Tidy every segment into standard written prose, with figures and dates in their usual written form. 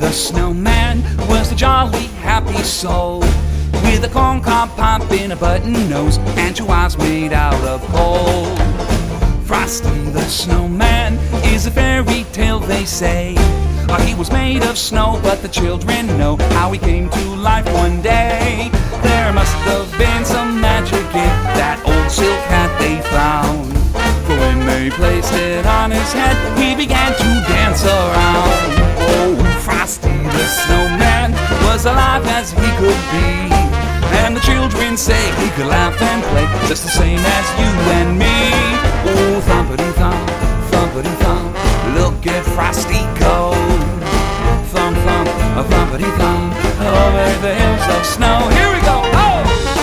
the Snowman was a jolly, happy soul, with a corncob pop in a button nose and 2 eyes made out of coal. Frosty the Snowman is a fairy tale, they say. He was made of snow, but the children know how he came to life one day. There must have been some magic in that old silk hat they found, for when they placed it on his head, he began to dance around. Oh, Frosty the Snowman was alive as he could be, and the children say he could laugh and play just the same as you and me. Oh, thumpity-thump, thumpity-thump, look at Frosty go. Thump, thump, a thumpity-thump, over the hills of snow. Here we go! Oh!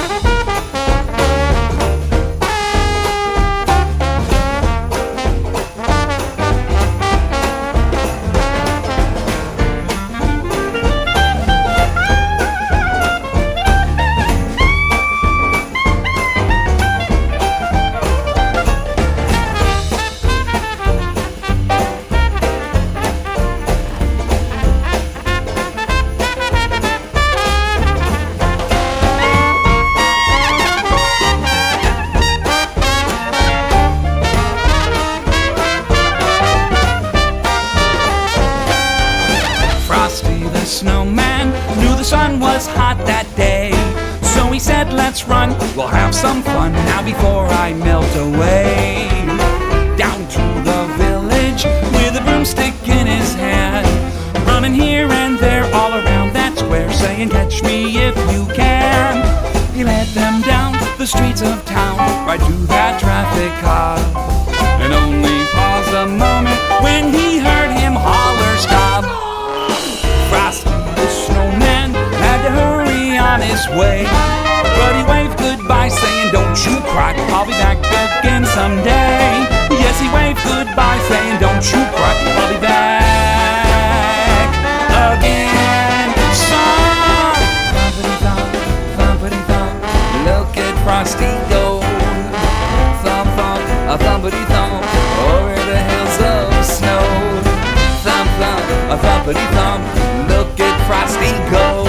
Snowman knew the sun was hot that day, so he said, let's run, we'll have some fun now before I melt away. Down to the village with a broomstick in his hand, running here and there all around that square, saying, catch me if you can. He led them down the streets of town, right to that traffic cop, and only paused a moment when he heard him holler, stop. Frosty the Snowman had to hurry on his way, but he waved goodbye saying, don't you cry, I'll be back again someday. Yes, he waved goodbye saying, don't you cry, I'll be back again some. Thumpity-thump, thumpity-thump, look at Frosty go. Thump, thump, a thumpity-thump, over the hills of snow. Thump, thump, a thumpity-thump, look at Frosty go.